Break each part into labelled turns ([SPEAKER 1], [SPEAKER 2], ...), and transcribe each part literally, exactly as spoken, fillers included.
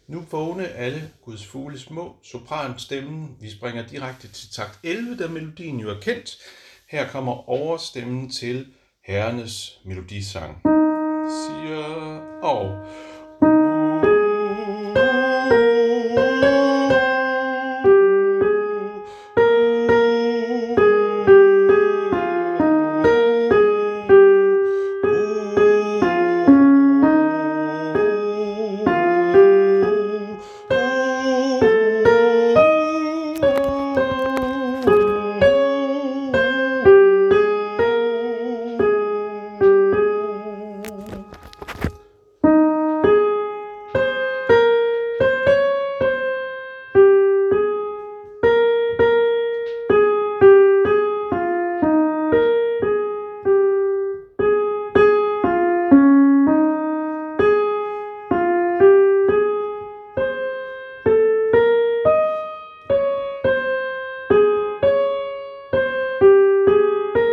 [SPEAKER 1] Nu vågne alle Guds fugle små, sopranstemmen. Vi springer direkte til takt elleve, da melodien jo er kendt. Her kommer overstemmen til Herrenes melodisang. Siger og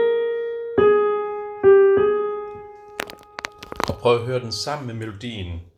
[SPEAKER 1] Og prøv at høre den sammen med melodien.